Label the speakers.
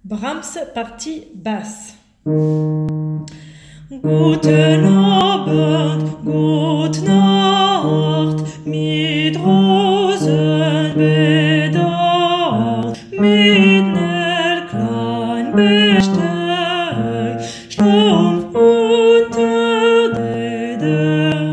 Speaker 1: Brahms partie basse. Guten Abend, gute Nacht, mit Rosen bedacht, mit ner klein Besteck, stumpf unter der